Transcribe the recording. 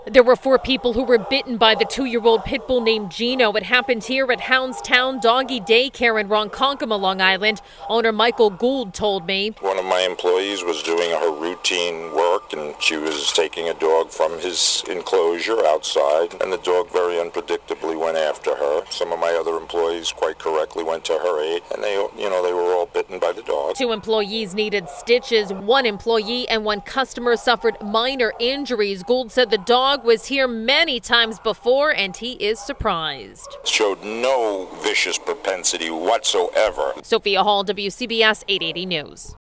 There were 4 people who were bitten by the 2-year-old pit bull named Gino. It happened here at Houndstown Doggy Daycare in Ronkonkoma, Long Island. Owner Michael Gould told me. One of my employees was doing her routine work and she was taking a dog from his enclosure outside, and the dog very unpredictably went after her. Some of my other employees quite correctly went to her aid, and they were all bitten by the dog. 2 employees needed stitches. 1 employee and 1 customer suffered minor injuries. Gould said the dog was here many times before, and he is surprised. Showed no vicious propensity whatsoever. Sophia Hall, WCBS 880 News.